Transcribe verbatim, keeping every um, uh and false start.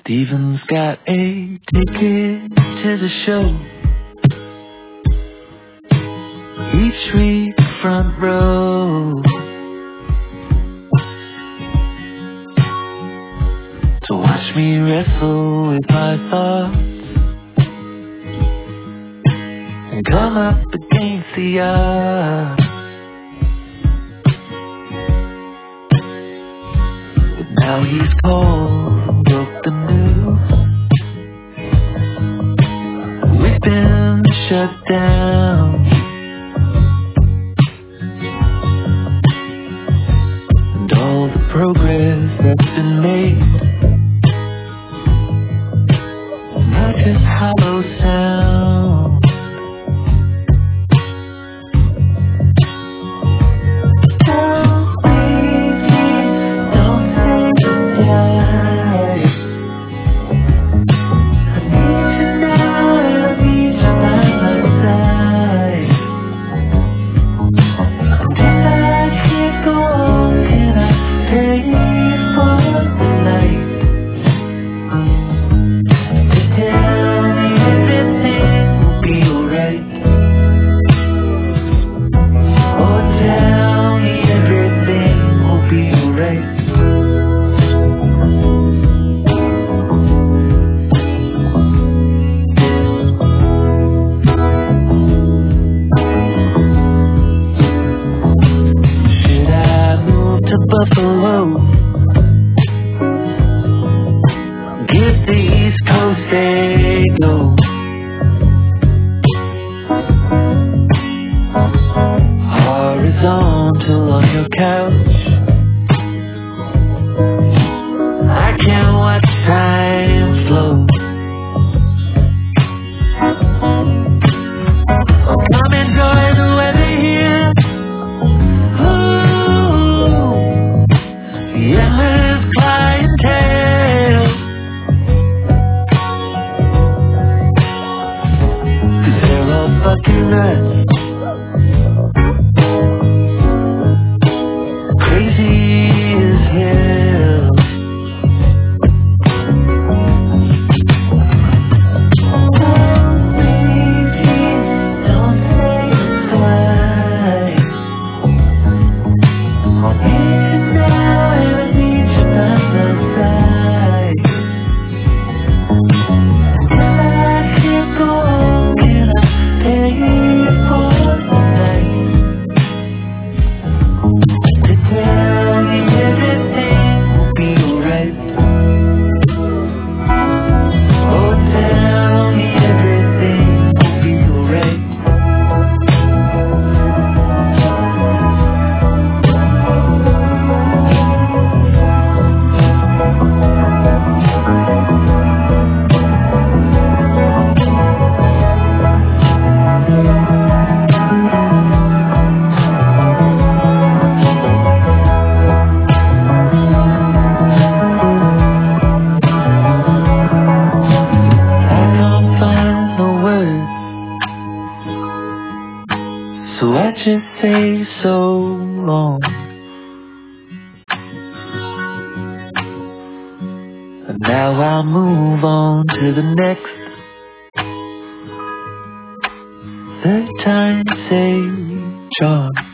Steven's got a ticket to the show. Each week front row. To watch me wrestle with my thoughts and come up against the odds. But now he's called and broke the news. We've been shut down. And all the progress that's been made, not just hollow sound. Don't leave me, don't say goodbye. I need you now, I need you by my side. And if I can't go on, can I pay for the night? Tell me everything will be alright. Oh, tell me everything will be alright. Should I move to Buffalo? Give the East Coast a go. Horizontal on your couch, I can watch time flow. Oh, come enjoy the weather here. Ooh, the endless clientele. They're all fucking nuts. Crazy as hell. Don't leave me, don't say goodbye. I need you now, and I need you by my side. If I can't go on, can I pay for the night? To tell me everything will be alright. Oh, tell me everything will be alright. I can't find the words, so I just say so long. And now I'll move on to the next. Third time say John.